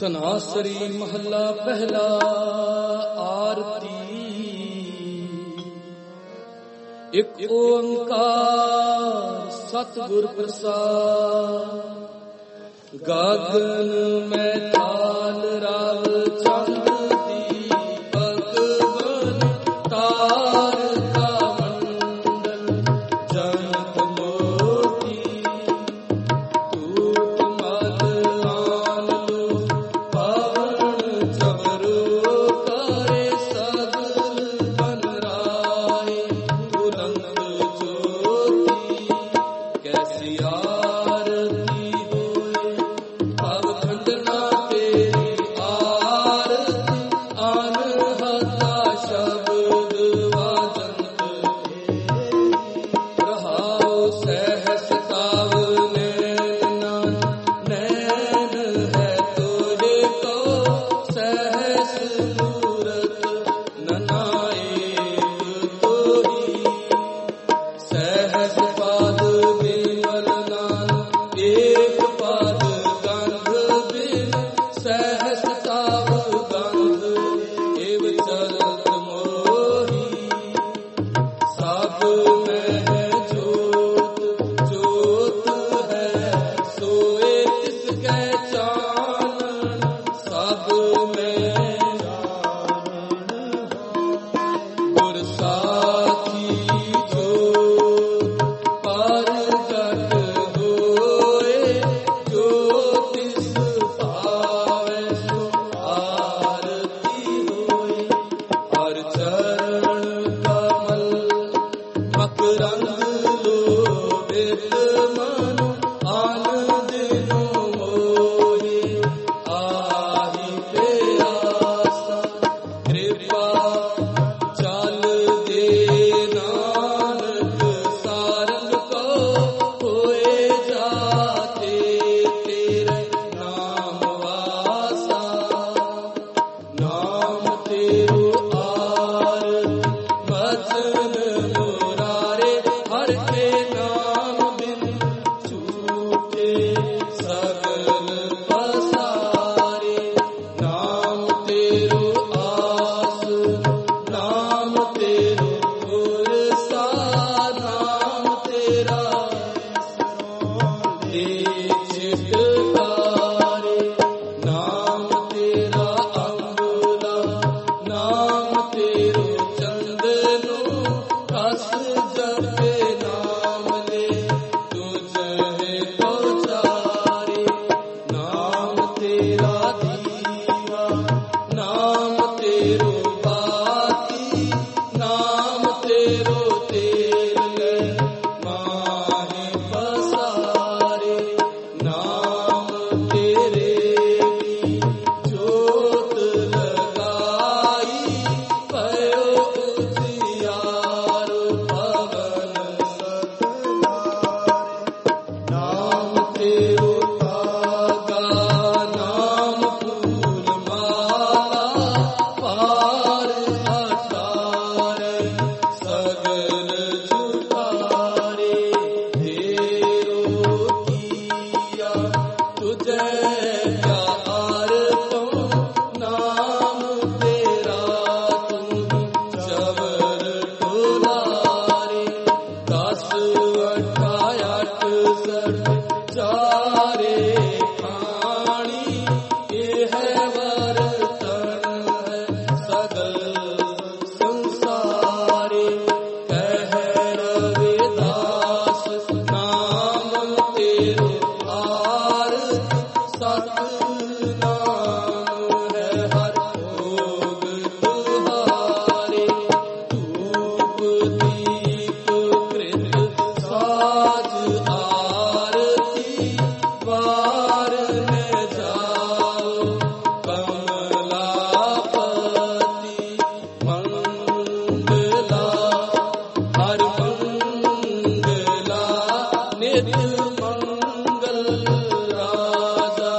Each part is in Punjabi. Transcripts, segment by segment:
ਧਨਾਸਰੀ ਮਹੱਲਾ ਪਹਿਲਾ। ਆਰਤੀ। ਇਕ ਓੰਕਾਰ ਸਤਿਗੁਰ ਪ੍ਰਸਾਦਿ। ਗਗਨ ਮੈਂ ਤਾਲ ਰਵ ਚੰਦ ਦੀਪਕ ਬਨ ਤਾਰਕਾ ਮੰਡਲ ਜਨਤ ਮੋਤੀ ਧੂਪ ਮਦ ਆਨਲੋ ਪਵਨ ਚਵਰੋ ਕਰੇ ਸਗਲ ਬਨ ਰਾਏ ਬੁਲੰਦ ਜੋਤੀ ਕੈਸੀ ਆਰਤੀ ਹੋਏ ਭਵ ਖੰਡਨਾ ਤੇਰੀ ਆਰਤੀ ਅਨਹਤਾ ਸ਼ਬਦ ਵਾਜੰਤ ਰਹਾਉ ਸਹਿਸ ਤਾਵ ਨੈਣ ਨੈਣ ਹੈ ਤੋਰੇ ਕੋ ਸਹਿਸ ਮੂਰਤ ਨਨਾਇਕ ਤੋਹੀ ਸਹਿਸ ਪਾਦ ਬਿਮਲ ਨਾਨਕ ਏਕ ਪਾਦ ਗੰਧ ਬਿਨ ਸਹਿਸ ਤਾਵ ਗੰਧ ਏਵ ਚਲਤ ਮੋਹੀ ਸਭ ਮਹਿ ਜੋਤ ਜੋਤ ਹੈ ਸੋਏ ਤਿਸ ਕੈ ਚਾਨਣ ਸਭ ਮਹਿ ਗੁਰ ਸਾਖੀ ਜੋਤ ਪਰਗਟ ਹੋਏ ਜੋ ਤਿਸ ਭਾਵੈ ਸੋ ਆਰਤੀ ਹੋਏ ਹਰ ਚਰਨ ਕਮਲ ਮਕਰੰਦ ਲੋਭਿਤ ਮਨੁ ਆਨੰਦਿ ਮੋਹਿ ਆਹੀ ਪਿਆਸਾ ਕਿਰਪਾ ਚਲ ਦੇ ਨਾਨਕ ਸਾਰੰਗ ਕੋ ਹੋਏ ਜਾਤੇ ਤੇਰੇ ਨਾਮ ਵਾਸਾ ਨਾਮ ਤੇਰੋ ਆਰਤੀ ਬਚਨ ਮੁਰਾਰੇ ਹਰ ਕੇ ਨਾਮ ਬਿਨ ਝੂਠੇ ਸਗਲ ਪਸਾਰੇ ਨਾਮ ਤੇਰੋ ਆਸ ਨਾਮ ਤੇਰੋ ਗੁਰਸਾ ਨਾਮ ਤੇਰਾ ਦੇ ਛਿਟਕਾਰੇ ਨਾਮ ਤੇਰਾ ਅੰਬੁਲਾ ਨਾਮ ਤੇਰੋ ਚੰਦਨੋ ਰਸ ਜਪੇ ਨਾਮ ਲੈ ਤੁਝੇ ਪਹੁੰਚਾਰੇ ਨਾਮ ਤੇਰਾ ਦੀਵਾ ਨਾਮ ਤੇਰੋ ਬਾਤੀ ਨਾਮ ਤੇਰੋ ਤੇਲ ਲੈ ਮਾਹੇ ਪਸਾਰੇ ਨਾਮ ਤੇਰੇ ਕੀ ਜੋਤ ਲਗਾਈ ਪਇਓ ਉਜਿਆਰ ਪਵਨ ਸਤਿ ਨਾਮ ਤੇਰੋ ਤਾਗਾ ਨਾਮ ਫੂਲ ਮਾਲਾ ਪਾਰ ਅਟਾਰੇ ਸਗਲ ਝੁਠਾਰੇ ਤੇਰੋ ਕੀਆ ਤੁਝੇ ਪਿਆਰ ਤੋਂ ਨਾਮ ਤੇਰਾ ਤੂੰ ਜਬਰ ਟੁਲਾਰੇ 10 ਅਠ ਸਠ ਚਾਰੇ ਖਾਣੀ ਇਹ ਵਰਤਨ ਹੈ ਸਗਲ ਸੰਸਾਰੇ ਕਹਿ ਰਵਿਦਾਸ ਨਾਮ ਤੇਰੋ ਆਰਤ ਸਤ ਨਾਮ ਹੈ ਹਰ ਭੋਗ ਤੁਹਾਰੇ ਧੂਪ ਦੀਪ ਕ੍ਰਿਤ ਸਾਜ ਆਰਤੀ ਵਾਰ ਨੇ ਜਾਓ ਕਮਲਾਪਤੀ ਮੰਗਲਾ ਹਰ ਮੰਗਲਾ ਨਿਤ ਮੰਗਲ ਰਾਜਾ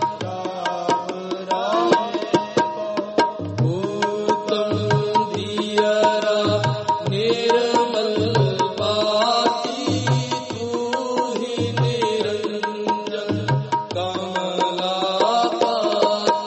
ਊਤਮ ਦੀਅਰਾ ਨਿਰਮਲ ਬਾਤੀ ਤੂੰ ਹੀ ਨਿਰੰਜਨ ਕਮਲਾ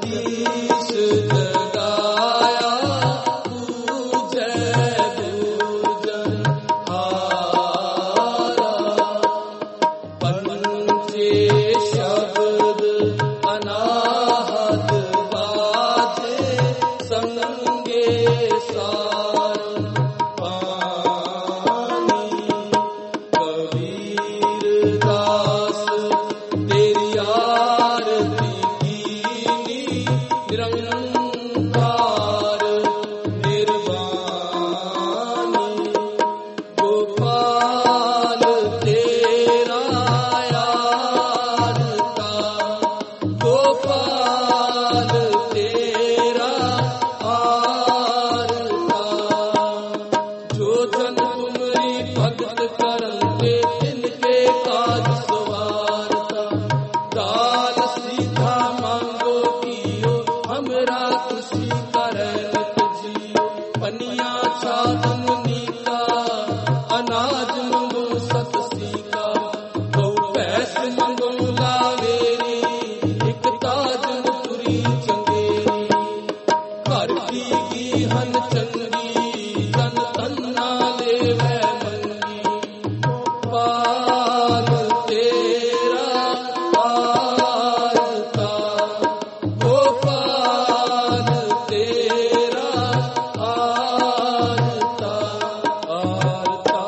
शीश जगाया पूजै पूजन हारा। पंचे शब्द अनाहत बाजे संगे सार पानी। कबीर दास तेरी आरती कीनी निरंकार निर्वाणी। गोपाल तेरा यारता, गोपाल तेरा आरता। जो जन तुमरी भगत करंगे तिनके काज सवारता। दाल सीधा मांगो कियो हमरा खुशी करे नित जियो। पनिया छातन नीका अनाज मंगो सत सीका। गौ भैंस मंगो लावेरी एक ताजन तुरी चंगेरी। घर की हन चंगी जन तन्ना लेवै मंगी। गोपाल तेरा आरता, गोपाल तेरा आरता आरता।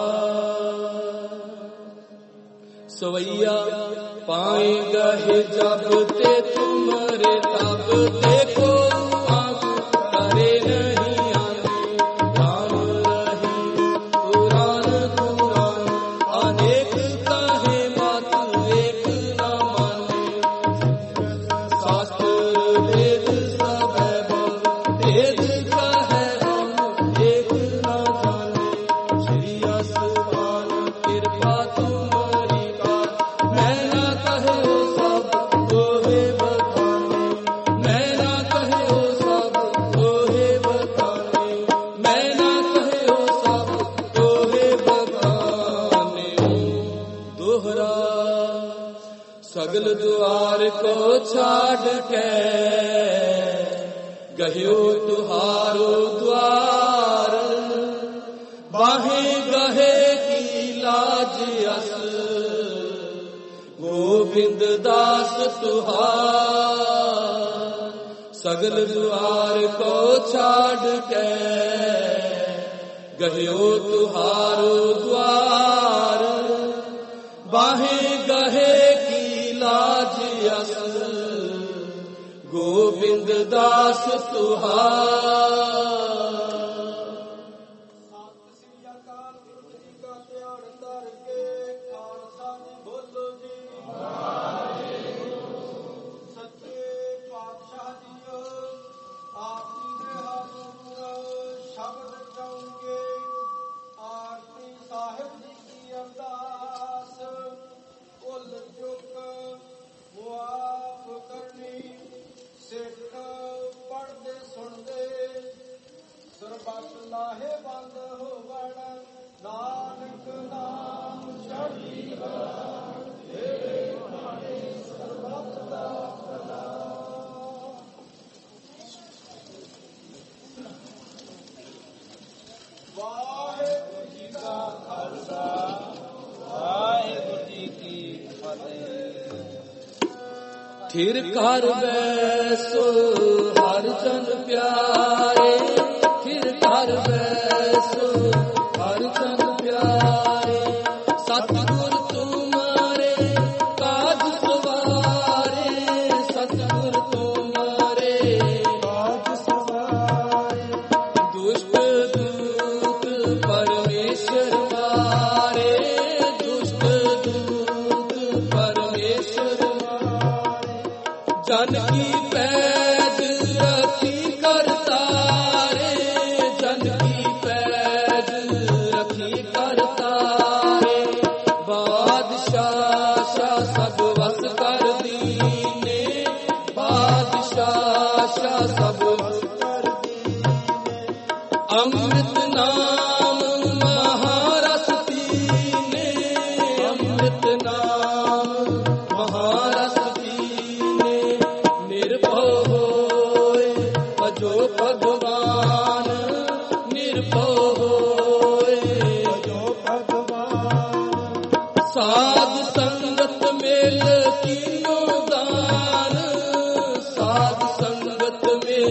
सवैया पाए गहे जब ते तुमरे तब देखो आंख करे नहीं आने। राम रही पुराण पुराण अनेक कहे बात एक न माने। शास्त्र वेद सब वेद कहे हम एक न जाने। श्री आसमान कृपा तुम्हारी बात मैं ना कहो सब तोहे बखाने। मैं ना कहो सब तोहे बखाने। मैं ना कहो सब तोहे बखाने। दोहरा सगल द्वार को छाड़ के गह्यो तुहारो द्वार। बाहे गहे की लाज अस गोविंद दास तुहार। सगल द्वार को छाड़ के गह्यो तुहारो द्वार। बाहे गहे की लाज अस गोविंद दास तुहार। ਸਤਿ ਸ੍ਰੀ ਅਕਾਲ। ਗੁਰੂ ਜੀ ਦਾ ਧਿਆਨ ਧਰ ਕੇ ਖਾਲਸਾ ਜੀ ਬੋਲੋ ਜੀ। ਸੱਚੇ ਪਾਤਸ਼ਾਹ ਜੀਓ ਆਪ ਜੀ ਦੇ ਹਾਜ਼ਰ ਸ਼ਬਦ ਚਾਹੁੰਗੇ। ਆਰਤੀ ਸਾਹਿਬ ਜੀ ਕੀ ਅਰਦਾਸ ਭੁੱਲ ਚੁੱਕ ਮੁਆਫ ਕਰਨੀ। ਸਿੱਖ ਪੜ੍ਹਦੇ ਸੁਣਦੇ ਸਰਬੱਤ ਲਾਹੇ ਬੰਦ ਹੋਵਣ। ਨਾਨਕ ਨਾਮ ਚੜ੍ਹਦੀ ਕਲਾ ਤੇਰੇ ਬਾਣੇ ਸਰਬੱਤ ਦਾ ਭਲਾ। ਵਾਹਿਗੁਰੂ ਜੀ ਕਾ ਖਾਲਸਾ ਵਾਹਿਗੁਰੂ ਜੀ ਕੀ ਫਤਿਹ। थिर कर बैसो हर जन प्यारे। थिर कर बैसो हर जन प्यारे। सतगुर तुम्हारे काज सवारे। सतगुर तुम्हारे काज सवारे। दुष्ट दूत परमेश्वर मारे। दुष्ट दूत परमेश्वर जन की पैज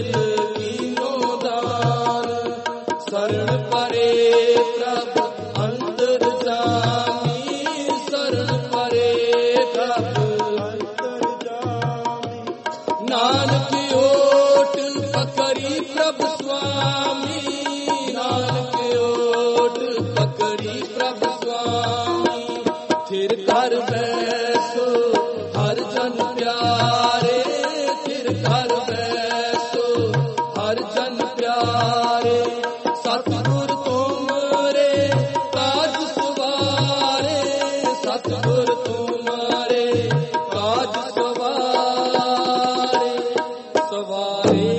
मेल कीनो दान, शरण परे प्रभु अंतर जामी, शरण परे प्रभु अंतर जामी। नानक ओट पकड़ी प्रभु स्वामी, नानक ओट पकड़ी प्रभु स्वामी। थिर कर बैसो हर जन प्यारे, थिर कर बैसो हर जन प्यारे। सतगुर तुमरे काज सवारे, सतगुर तुमरे काज सवारे, सवारे।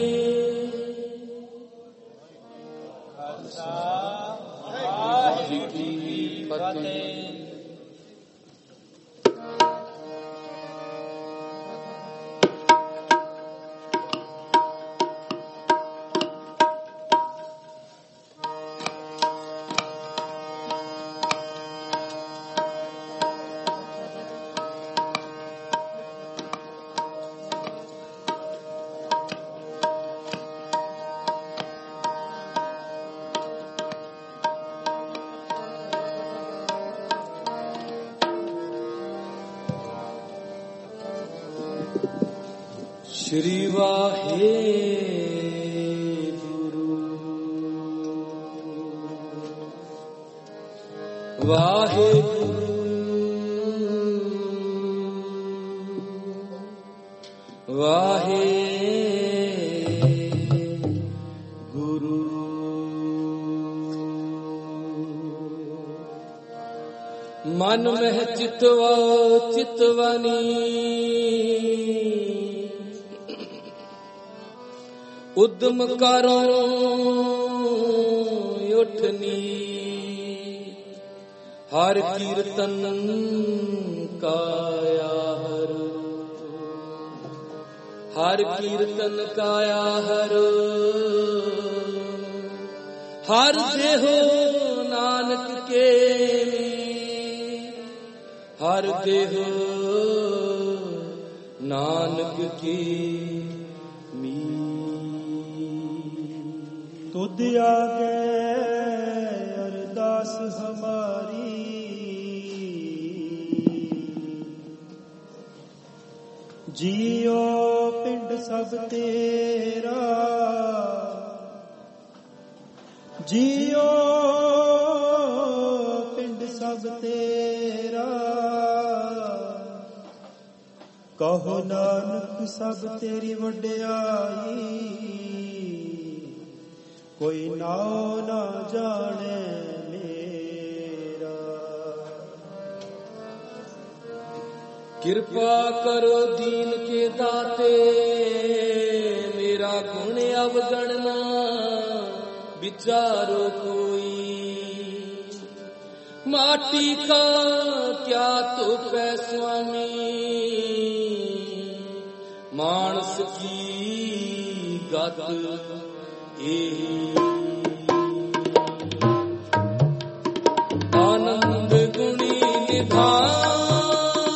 वाहिगुरू जी की फतेह। श्री वाहेगुरु वाहेगुरु वाहेगुरु। मन में चितवा चितवनी, उद्यम करो उठनी। हर कीर्तन काया हर कीर्तन काया हर देहो नानक के, हर देहो नानक की। तुद आगे अरदास हमारी, जियो पिंड सब तेरा, जियो पिंड सब तेरा। कहो नानक सब तेरी वड्याई, कोई नाओ ना जाने मेरा। कृपा करो दीन के दाते, मेरा गुण अवगणना विचारो कोई। माटी का क्या तो पै स्वामी, मानस की गत आनंद गुणी निधान,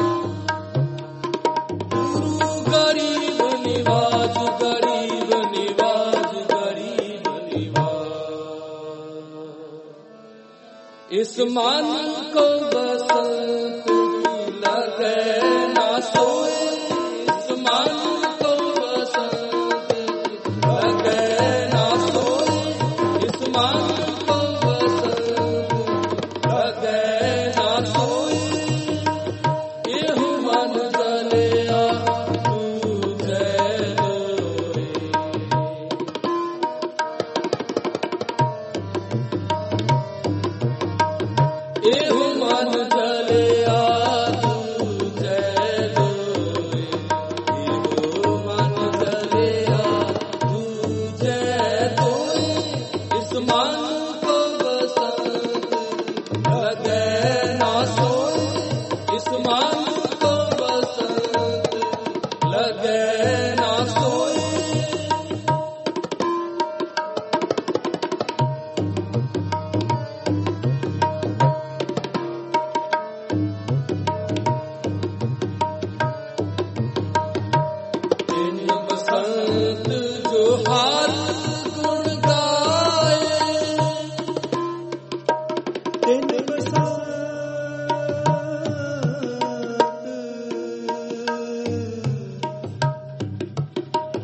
गुरु गरीब निवाज, गरीब निवाज, गरीब निवाज। इस मन को बसंत की लगे ना सोए, इस मन को बसंत की लगे ना सोए, इस मन को बसंत लगे ना सोए। एहु मन जलिया तुझे लोए, एहु मन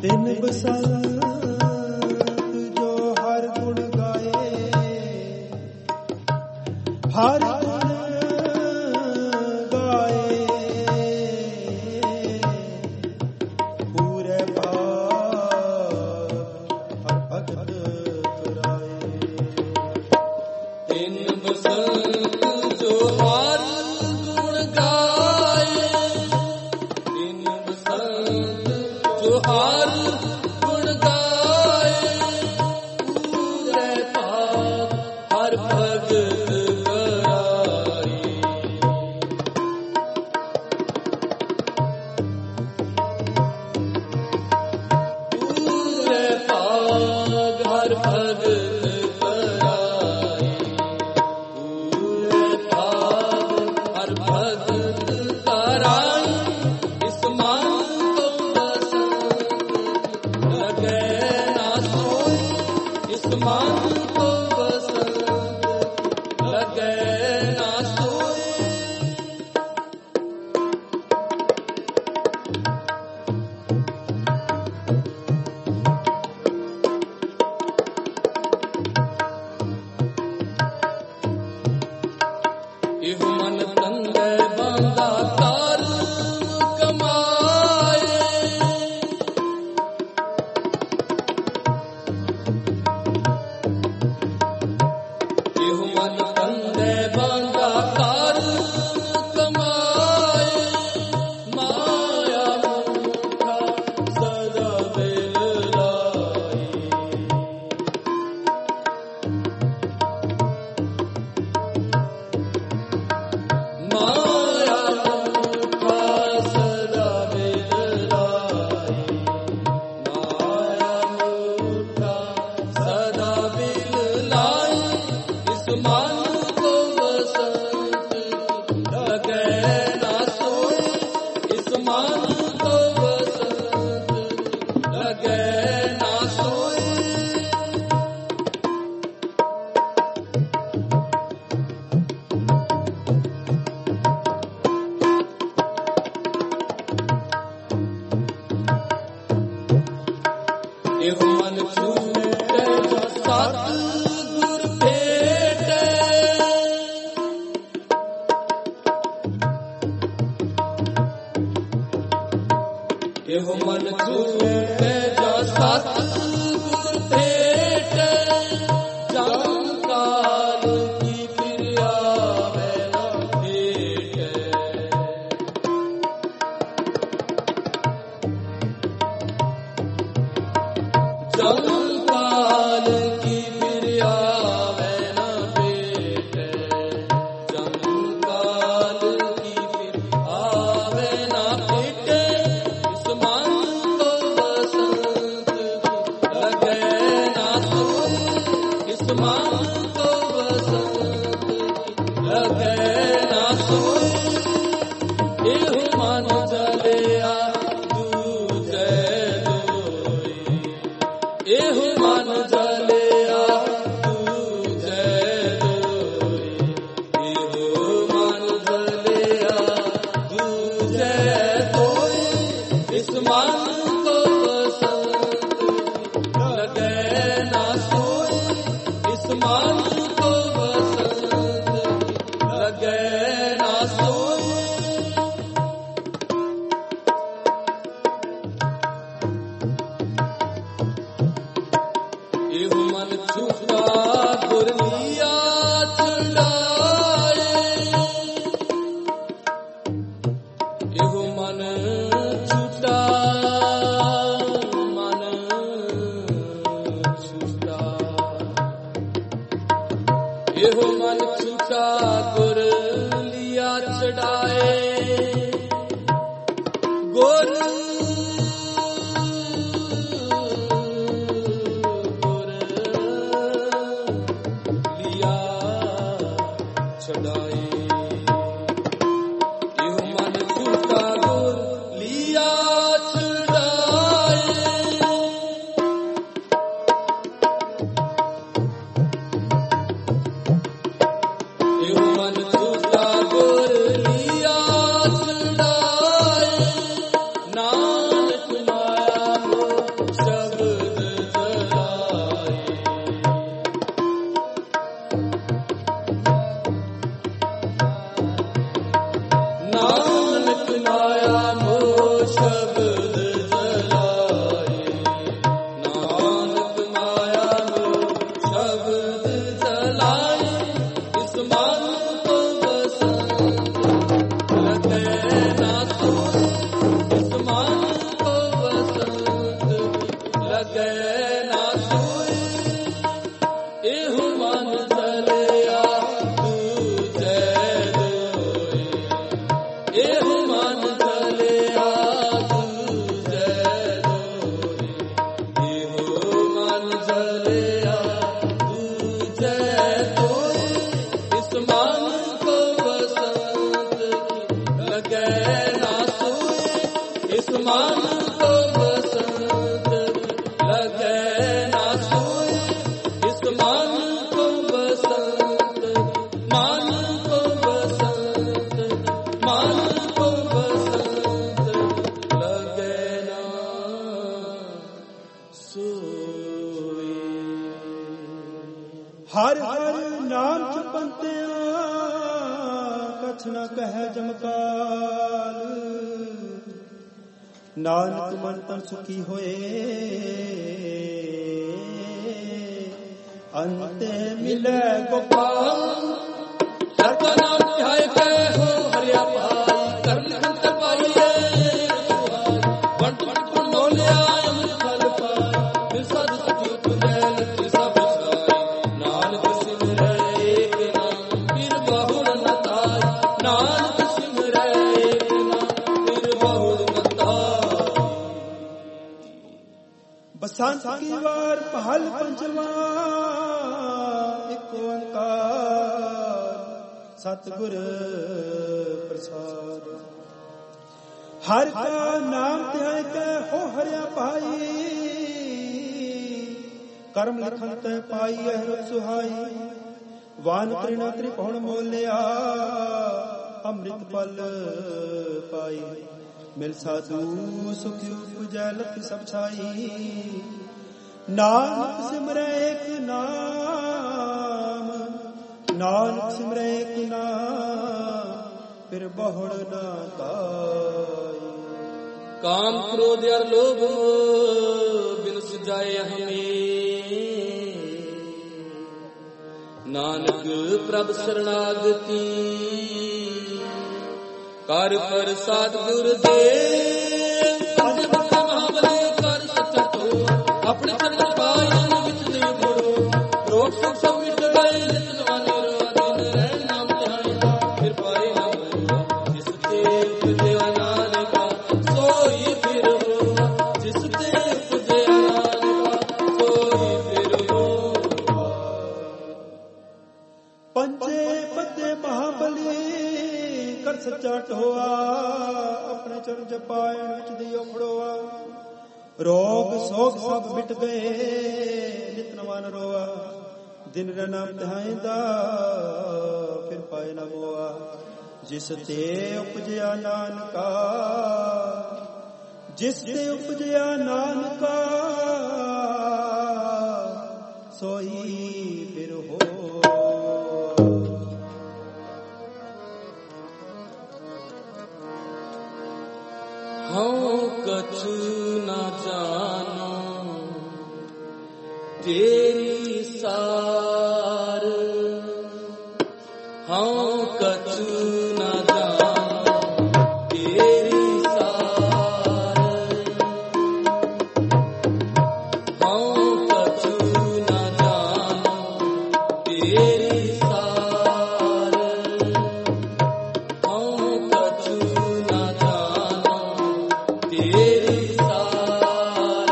दिन बसंत जो हर गुण गाए, हर गुण गाए, पूरे भाग हर भगत तुराए। दिन बसंत जो हर गुण गाए, दिन बसंत जो हर गुण गाए, पूरे भाग हर भगत कराए। पूरे भाग हर भगत कराए। पूरे भाग हर भगत कराए। इस मन को बसंत लगे ना सोए, इस मन को बसंत लगे ना सोए। इहो मन तंगे बांधा कार कमाए, इहो मन तंगे बांधा कार कमाए। माया मूठा सदा बेल लाई, माया मूठा सदा बेल लाई, माया मूठा सदा बेल लाई। इस मन को बसंत लगे ना सोए, इस मन को बसंत लगे ना सोए। एहो मन छूटे जो सतगुर भेटे, एहो मन छूटे जो सतगुर भेटे। जन्म काल की फिर आवे ना भेटे, जन्म काल की फिर आवे ना भेटे, जन्म काल की फिर आवे ना भेटे। इस मन को बसंत लगे ना सोए, इस मन को बसंत लगे ना सोए। एहो मन जलिया दूजे दोई, एहो मन जलिया दूजे दोई, एहो मन जलिया दूजे दोई। इस मन को बसंत लगे ना सोए, इस मन को बसंत लगे ना सोए। एहो मन छूटा गुर लिया छुड़ाए, एहो मन छूटा, मन छूटा, एहो मन छूटा गुर लिया छुड़ाए। गुर गुर ਲਗੈ ਨਾ ਸੋਏ ਇਹੋ ਮਨ ਚਲਿਆ ਦੂਜੈ ਦੋਏ ਇਹੋ ਮਨ ਚਲਿਆ ਦੂਜੈ ਦੋਏ ਇਹੋ ਮਨ ਚਲਿਆ ਦੂਜੈ ਦੋਏ ਇਸ ਮਨ ਕੋ ਬਸੰਤ ਲਗੈ ਨਾ ਸੋਏ ਇਸ ਮਨ ਕੋ ਬਸੰਤ ਲਗੈ ਨਾ ਸੋਏ ਇਸ ਮਨ ਕੋ ਬਸੰਤ ਮਨ ਕੋ ਬਸੰਤ ਮਨ ਕੋ ਬਸੰਤ ਲਗੈ ਨਾ ਸੋਏ। ਹਰ ਹਰ ਨਾਮ ਜਪੰਤਿਆ ਕਛ ਨ ਕਹਿ ਜਮਕਾਲ ਨਾਨਕ ਮਨ ਤਨ ਸੁਖੀ ਹੋਏ ਅੰਤੇ ਮਿਲੇ ਗੋਪਾਲ ਹਰ ਕਾ ਨਾਮ ਧਿਆਏ ਕੈ ਹੋ ਹਰਿਆ ਭਾਈ ਕਰ ਲਿਖਨ ਤੇ ਪਾਈਏ ਵੰਡ ਵੰਡ ਗੁਣ ਮੋਲਿਆ ਅਮਰ ਫਲ ਪਾਈ ਫਿਰ ਸਾਧ ਸੁਖੀ ਉਪਜੈ ਲਖੀ ਸਭ ਸਾਈ ਨਾਨਕ ਸਿਮਰੈ ਏਕ ਨਾਮ ਫਿਰ ਬਹੁੜ ਨ ਤਾਈ ਨਾਨਕ ਸਿਮਰੈ ਏਕ ਨਾਮ ਫਿਰ ਬਹੁੜ ਨ ਤਾਈ। ਬਸੰਤ ਕੀ ਵਾਰ ਪਹਲ ਪੰਜਵਾ ਇੱਕ ਓੰਕਾਰ ਸਤਿਗੁਰ ਪ੍ਰਸਾਦ ਹਰ ਕਾ ਨਾਮ ਧਿਆਏ ਕੈ ਹੋ ਹਰਿਆ ਭਾਈ ਕਰਮ ਲਿਖਨ ਤੈ ਪਾਈ ਅਹਰਤ ਸੁਹਾਈ ਵਾਨ ਤ੍ਰਿਣਾ ਤ੍ਰਿਕੋਣ ਮੋਲਿਆ ਅੰਮ੍ਰਿਤ ਪਲ ਪਾਈ ਮਿਲ ਸਾਧੂ ਸੁਖੀ ਉਪਜੈ ਲਖ ਸਭ ਛਾਈ ਨਾਨਕ ਸਿਮਰੈ ਏਕ ਨਾਮ ਨਾਨਕ ਸਿਮਰੈ ਏਕ ਨਾਮ ਫਿਰ ਬਹੁੜ ਨਾ ਤਾਈ। ਕਾਮ ਕ੍ਰੋਧ ਅਰ ਲੋਭ ਬਿਨ ਸੁਜਾਏ ਹਮੇ ਨਾਨਕ ਪ੍ਰਭ ਸਰਣਾਗਤੀ ਕਰ ਪ੍ਰਸਾਦ ਗੁਰ ਦੇ ਪੰਜ ਬਖਸ਼ੇ ਮਹਾਬਲੀ ਕਰ ਸੱਚਾ ਤੋ ਆਪਣੇ ਚਰਨ ਪਾਇਨ ਵਿੱਚ ਦੇ ਗੁਰੂ ਰੋਗ ਸੁਖ ਸਭ ਮਿਟ ਗਏ ਨਿਤ ਨਵਾਨੇ ਰੋ ਦਿਨ ਰਹਿ ਨਾਮ ਧਿਆਏ ਫਿਰ ਪਾਏ ਨਾ ਹੋਇਆ ਜਿਸ ਤੇ ਉਪਜਿਆ ਨਾਨਕਾ ਸੋਈ ਫਿਰ ਹੋਆ ਜਿਸ ਤੇ ਉਪਜਿਆ ਨਾਨਕਾ ਸੋਈ ਫਿਰ ਹੋਆ। ਪੰਜੇ ਪੱਦੇ ਮਹਾਬਲੀ ਕਰ ਸੱਚਾ ਢੋਆ ਆਪਣੇ ਚਰਨ ਜਪਾਇਣ ਵਿੱਚ ਦੀ ਉਖੜੋਆ ਰੋਗ ਸੋਗ ਸਭ ਮਿਟ ਗਏ ਨਿਤ ਨਵਾਨ ਰੋਆ ਦਿਨ ਰ ਨਾਮ ਧਿਆਇਂਦਾ ਫਿਰ ਪਾਏ ਨਾ ਮੋਆ ਜਿਸ ਤੇ ਉਪਜਿਆ ਨਾਨਕਾ ਜਿਸ ਤੇ ਉਪਜਿਆ ਨਾਨਕਾ ਸੋਈ ਫਿਰ ਹੋ। ਹਉ ਕਛੁ ਨਾ ਜਾਨੋ ਤੇਰੀ ਸਾਰ ਹਉ ਕਛੁ ਨਾ ਜਾਨੋ ਤੇਰੀ ਸਾਰ ਹਉ ਕਛੁ ਨਾ ਜਾਨੋ ਤੇਰੀ ਸਾਰ ਹਉ ਕਛੁ ਨਾ ਜਾਨੋ ਤੇਰੀ ਸਾਰ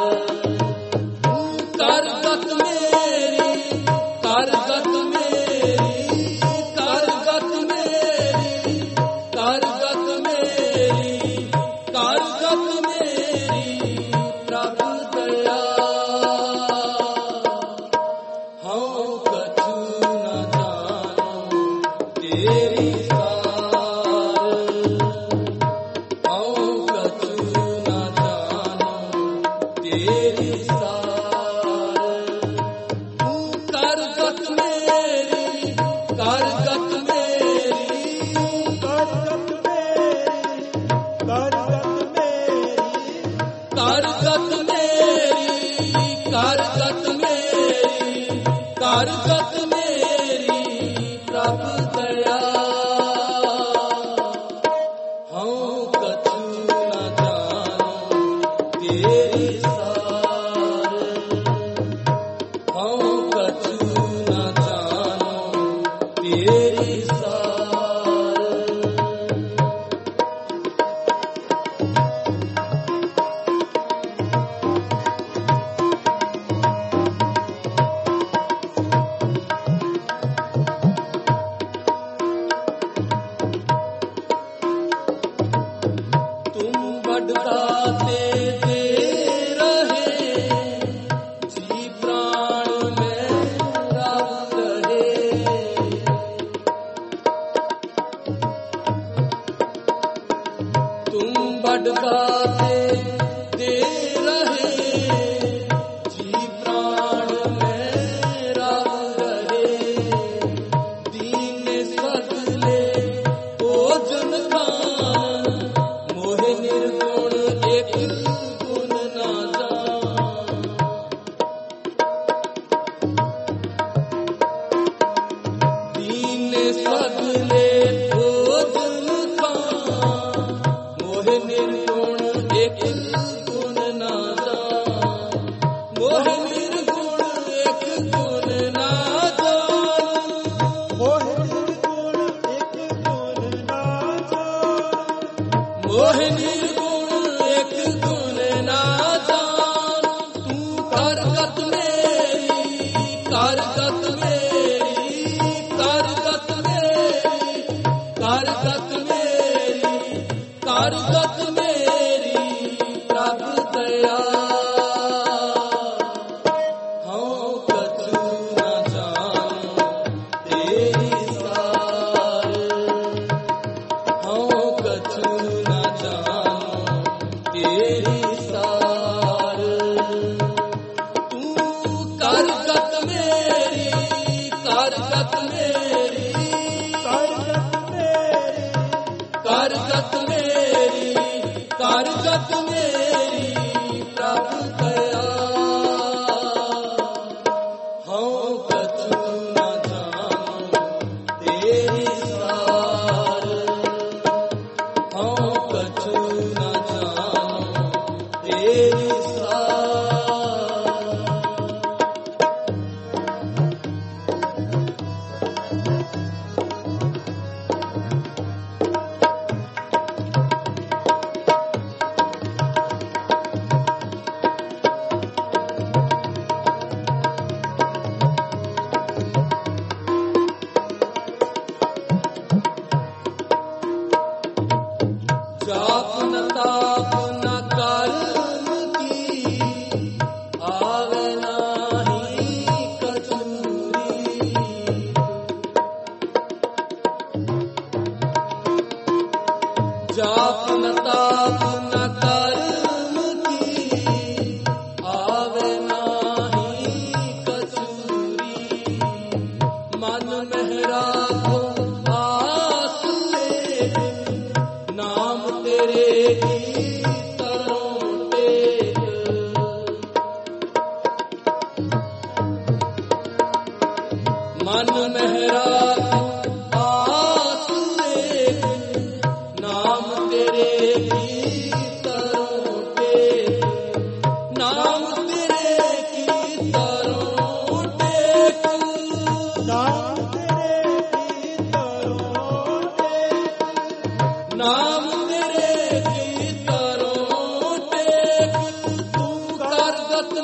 ਕਰ ਗਤ ਮੇਰੀ ਕਰ ਗਤ ਮੇਰੀ ਕਰ ਗਤ ਮੇਰੀ ਕਰ ਗਤ ਮੇਰੀ ਕਰ ਗਤ ਮੇਰੀ ਪ੍ਰਭ ਦਇਆ ਹਉ ਕਛੁ ਨਾ ਜਾਨੋ ਤੇਰੀ ਸਾਰ ਹਉ ਕਛੁ ਨਾ ਜਾਨੋ ਤੇਰੀ ਸਾਰ ਕਰ ਗਤ ਮੇਰੀ ਕਰ ਗਤ ਮੇਰੀ ਕਰ ਗਤ ਮੇਰੀ ਕਰ ਗਤ ਮੇਰੀ ਕਰ ਗਤ ਮੇਰੀ ਕਰ ਗਤ ਮੇਰੀ ਕਰ ਗਤ ਮੇਰੀ ਪ੍ਰਭ ਦਇਆ ਹਉ ਕਛੁ ਨਾ ਜਾਨੋ ਤੇਰੀ ਸਾਰ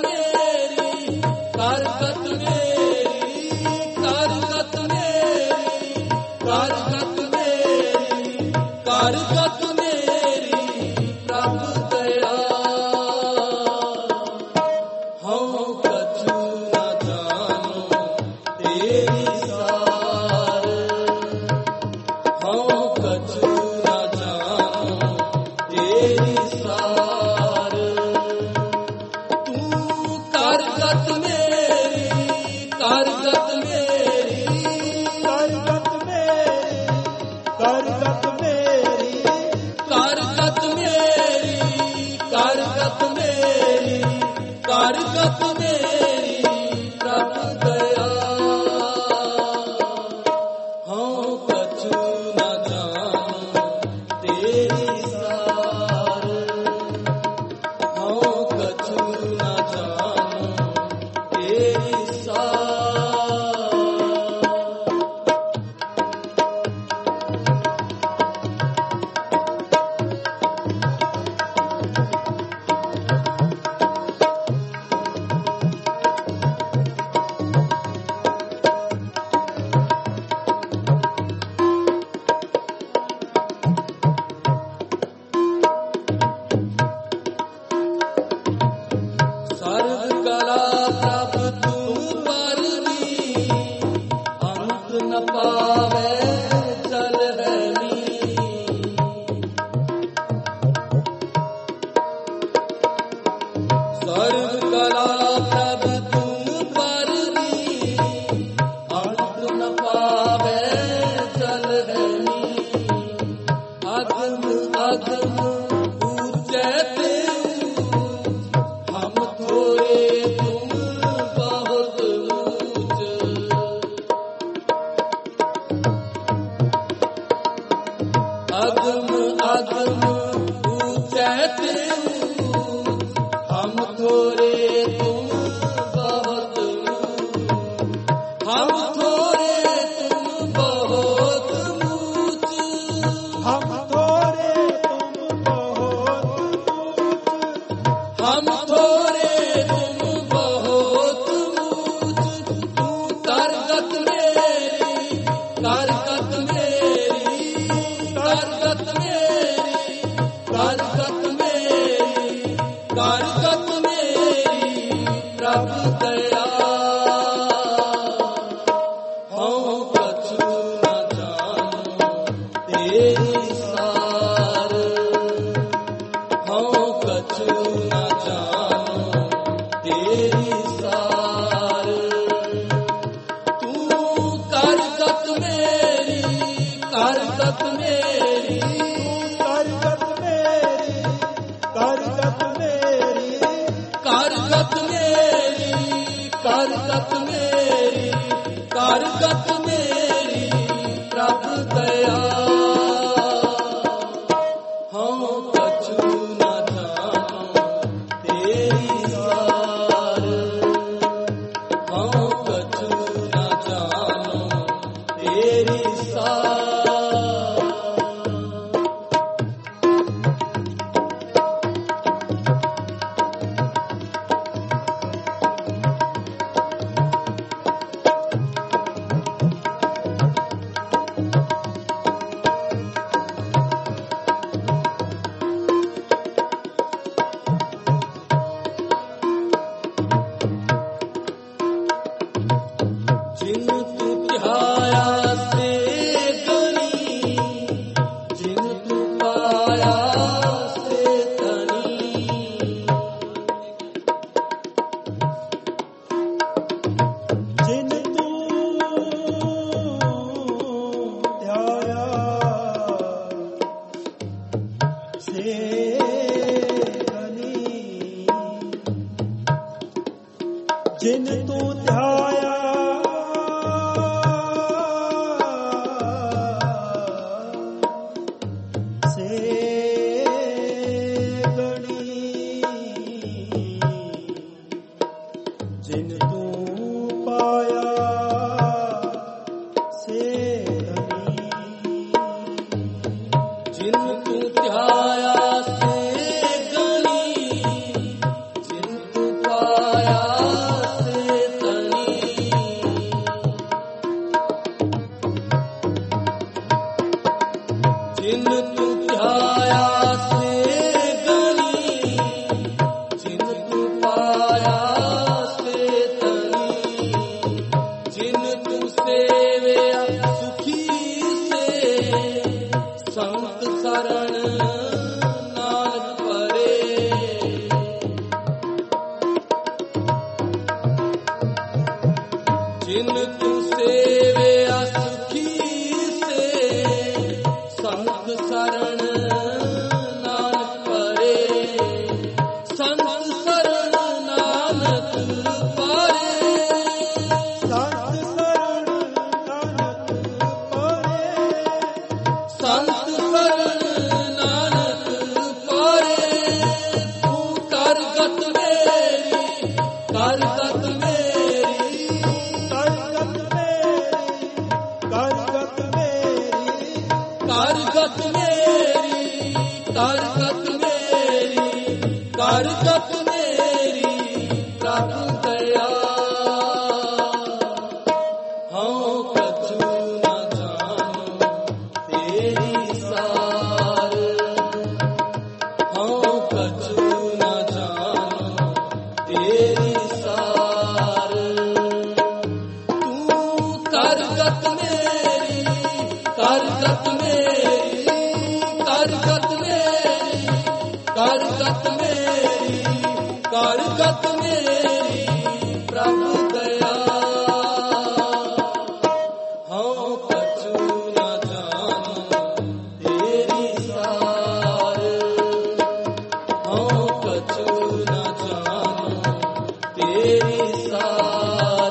ਮੇਰੀ ਕਰਗਤ ਮੇਰੀ ਕਰਗਤ ਮੇਰੀ ਕਰਗਤ ਮੇਰੀ ਕਰਗਤ ਮੇਰੀ ਪ੍ਰਭ ਦਇਆ ਹਉ ਕਛੂ ਨ ਜਾਣੋ ਤੇਰੀ ਸਾਰ ਹਉ ਕਛੂ ਨ ਜਾਣੋ ਤੇਰੀ ਸਾਰ ਤੂੰ ਕਰਗਤ ਮੇਰੀ ਕਰਗਤ ਮੇਰੀ ਕਰਗਤ ਮੇਰੀ ਕਰਗਤ ਮੇਰੀ ਕਰਗਤ ਮੇਰੀ ਕਰਗਤ ਮੇਰੀ ਕਰਗਤ ਮੇਰੀ ਪ੍ਰਭ ਦਇਆ ਹਉ ਕਛੂ ਨ ਜਾਣੋ ਤੇਰੀ ਸਾਰ ਹਉ ਕਛੂ ਨ ਜਾਣੋ ਤੇਰੀ ਸਾਰ ਸਰਬ ਕਲਾ ਪ੍ਰਭ ਤੂੰ ਪਰਨੀ ਅੰਤ ਨ ਪਾਵੇ ਚਲ ਰਹਿਨੀ ਸਰਬ ਕਲਾ ਪ੍ਰਭ ਤੂੰ ਪਰਨੀ ਅੰਤ ਨ ਪਾਵੇ ਚਲ ਰਹਿਨੀ ਅਗਮ ਅਗਮ ਊਚੈ ਤੇਊ ਹਮ ਥੋਰੇ ਤੁਮ ਬਹੁਤ ਊਚ ਅਗਮ ਅਗਮ ਊਚੈ ਤੇਊ ਹਮ ਥੋਰੇ ਤੁਮ ਬਹੁਤ ਊਚ ਹਮ ਥੋਰੇ ਤੁਮ ਬਹੁਤ ਊਚ ਹਮ ਥੋਰੇ ਤੁਮ ਬਹੁਤ ਊਚ ਹਮ ਥੋਰੇ ਤੁਮ ਬਹੁਤ ਊਚ ਤੂੰ ਕਰਗਤ ਮੇਰੀ ਕਰਗਤ ਮੇਰੀ ਕਰਗਤ ਮੇਰੀ ਕਰਗਤ ਮੇਰੀ ਕਰਗਤ ਮੇਰੀ ਪ੍ਰਭ ਦਇਆ ਹਉ ਕਛੂ ਨ ਜਾਣੋ ਤੇਰੀ ਸਾਰ ਹਉ ਕਛੂ ਨ ਜਾਣੋ ਤੇਰੀ ਸਾਰ ਤੂੰ ਕਰਗਤ ਮੇਰੀ ਕਰਗਤ ਮੇਰੀ ਕਰਗਤ ਮੇਰੀ ਕਰਗਤ ਮੇਰੀ ਕਰਗਤ ਮੇਰੀ ਕਰਗਤ ਮੇਰੀ ਕਰਗਤ ਮੇਰੀ ਪ੍ਰਭ ਦਇਆ ਹਉ ਕਛੂ ਨ ਜਾਣੋ ਤੇਰੀ ਸਾਰ ਹਉ ਕਛੂ ਨ ਜਾਣੋ ਤੇਰੀ ਸਾਰ ਜਿਨ ਤੂੰ ਧਿਆਇਆ ਸੇ ਗਣੀ ਜਿਨ ਤੂੰ ਪਾਇਆ ਸੇ ਧਨੀ ਜਿਨ ਤੂੰ ਧਿਆਇਆ ਸੇ ਧਨੀ ਜਿਨ ਤੂੰ ਧਿਆਇਆ ਸੇ ਗਣੀ ਜਿਨ ਤੂੰ ਪਾਇਆ ਸੇ ਧਨੀ ਜਿਨ ਤੂੰ ਧਿਆਇਆ ਸੇ ਗਣੀ ਜਿਨ ਤੂੰ ਪਾਇਆ जिन तू सेवया सुखी से संत शरण नानक परे संत शरण नानक परे ਸੰਤ ਸਰਣ ਨਾਨਕ ਪਰੇ ਸੰਤ ਸ਼ਰਨ ਨਾਨਕ ਪਰੇ ਤੂੰ ਕਰ ਗਤ ਮੇਰੀ ਕਰ ਗਤ ਮੇਰੀ ਕਰਗਤ ਮੇਰੀ ਕਰਗਤ ਮੇਰੀ ਕਰਗਤ ਮੇਰੀ ਕਰਗਤ ਮੇਰੀ ਪ੍ਰਭ ਦਇਆ ਹਉ ਕਛੂ ਨ ਜਾਣੋ ਤੇਰੀ ਸਾਰ ਹਉ ਕਛੂ ਨ ਜਾਣੋ ਤੇਰੀ ਸਾਰ ਤੂੰ ਕਰਗਤ ਮੇਰੀ ਕਰਗਤ ਮੇਰੀ ਕਰਗਤ ਮੇਰੀ ਕਰਗਤ ਮੇਰੀ ਕਰਗਤ ਮੇਰੀ ਪ੍ਰਭ ਦਇਆ ਹਉ ਕਛੂ ਨ ਜਾਣੋ ਤੇਰੀ ਸਾਰ ਹਉ ਕਛੂ ਨ ਜਾਣੋ ਤੇਰੀ ਸਾਰ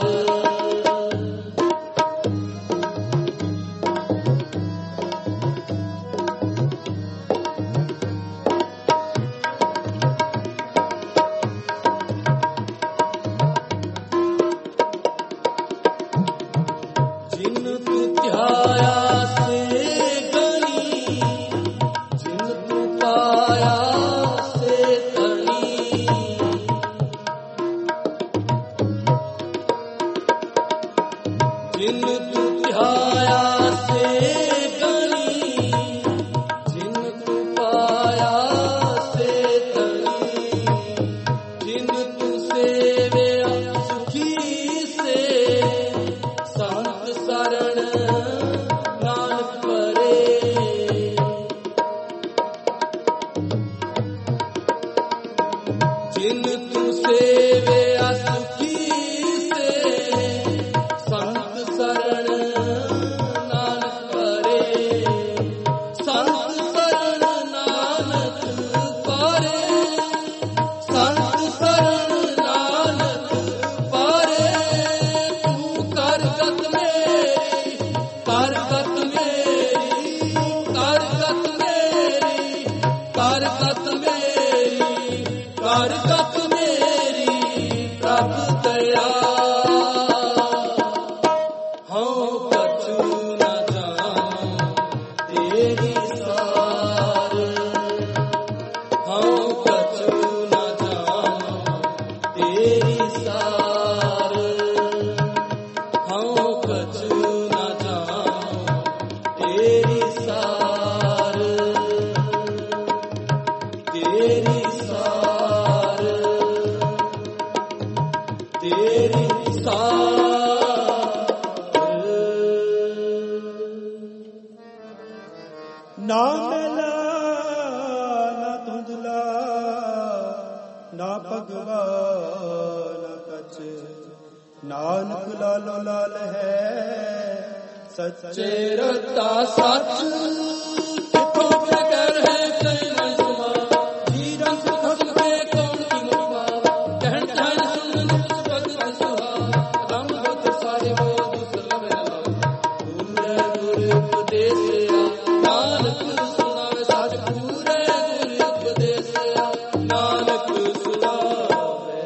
जिन तू ध्याया से गणी जिन तू पाया से तणी जिन तू ध्याया से गणी जिन तू पाया से तणी जिन तू सेवया सुखी से संत शरण नानक परे जिन तू सेवया सुखी से संत शरण नानक परे संत शरण नानक परे संत शरण नानक परे तू करगत मेरी करगत मेरी करगत मेरी करगत मेरी करगत मेरी प्रभ दया हਉ कछू न जानो तेरी सार हਉ कछू न जानो तेरी सार हਉ कछू न जानो तेरी सार तेरी सार तेरी ਨਾ ਮੈਲਾ ਨਾ ਧੁੰਦਲਾ ਨਾ ਭਗਵਾ ਨਾ ਕਛ ਨਾਨਕ ਲਾਲੋ ਲਾਲ ਹੈ ਸੱਚੇ ਚੇਰਤਾ ਸੱਚ ਕਿਥੋਂ ਪ੍ਰਗਟ ਹੈ ਕੈ ਨ ਸੁਮਾ ਜੀ ਰੰਗ ਖਸਮ ਕੇ ਕੌਣ ਕੀ ਮੁਕਾ ਕਹਿਣ ਕਹਿਣ ਸੁਣ ਨਿਤ ਭਗਤ ਸੁਹਾ ਰੰਗ ਬਤ ਸਾਹਿਬੋ ਦੁਸਲਮ ਪੂਰੇ ਗੁਰ ਉਪਦੇਸਿਆ ਨਾਨਕ ਸੁਣਾਵੇ ਸੱਚ ਪੂਰੇ ਗੁਰ ਉਪਦੇਸਿਆ ਨਾਨਕ ਸੁਣਾਵੇ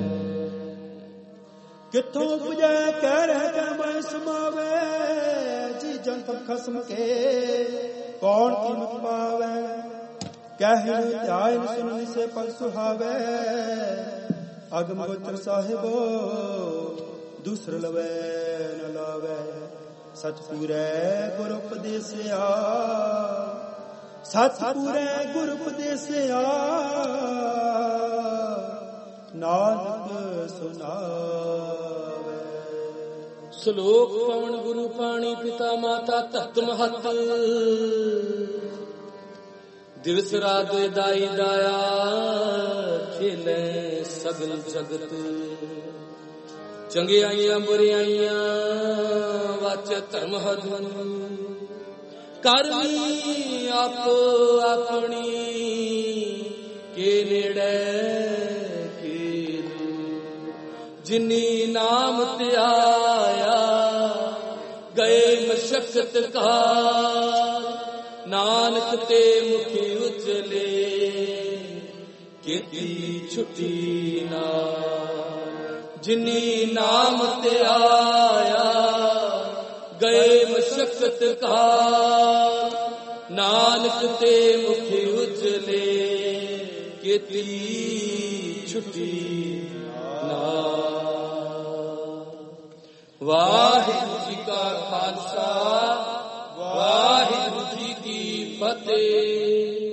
ਕਿੱਥੋਂ ਪੁਜੈ ਕਹਿ ਰਹਿ ਕੈ ਮੈਂ ਸਮਾਵੇ ਜੀ ਜੰਤਰ ਖਸਮ ਕੇ ਕੌਣ ਕੀਮਤ ਪਾਵੇ ਕਹਿ ਧਿਆਨ ਸੁਨ ਸੇ ਪਲ ਸੁਹਾਵੇ ਅਗਮ ਗੋਚਰ ਸਾਹਿਬੋ ਦੂਸਰ ਲਵੇ ਨ ਲਾਵੇ ਸਚ ਪੂਰੇ ਗੁਰ ਉਪਦੇਸਿਆ ਸਚ ਪੂਰੇ ਗੁਰ ਉਪਦੇਸਿਆ ਨਾਨਕ ਸੁਨਾਵੇ ਸ਼ਲੋਕ ਪਵਨ ਗੁਰੂ ਪਾਣੀ ਪਿਤਾ ਮਾਤਾ ਧਰਤ ਮਹਤ ਦਿਵਸ ਰਾਤ ਦਾਈ ਦਾਇਆ ਖੇਲੇ ਸਗਲ ਜਗਤ ਚੰਗਿਆਈਆਂ ਬੁਰਿਆਈਆਂ ਵਾਚ ਧਰਮ ਹਦਨ ਕਰਮੀ ਆਪੋ ਆਪਣੀ ਕੇ ਨੇੜੇ ਕੇ ਜਿਨੀ ਨਾਮ ਧਿਆਇਆ ਗਏ ਮਸ਼ਕਤ ਕਾ ਨਾਨਕ ਤੇ ਮੁਖੀ ਉਜਲੇ ਕੀਤੀ ਛੁੱਟੀ ਨਾ ਜਿਨੀ ਨਾਮ ਧਿਆਇਆ ਗਏ ਮਸ਼ਕਤ ਕਾ ਨਾਨਕ ਤੇ ਮੁਖੀ ਉਜਲੇ ਕੀਤੀ ਛੁੱਟੀ ਨਾ। ਵਾਹਿਗੁਰੂ ਜੀ ਕਾ ਖਾਲਸਾ ਵਾਹਿਗੁਰੂ ਜੀ ਕੀ ਫਤਿਹ।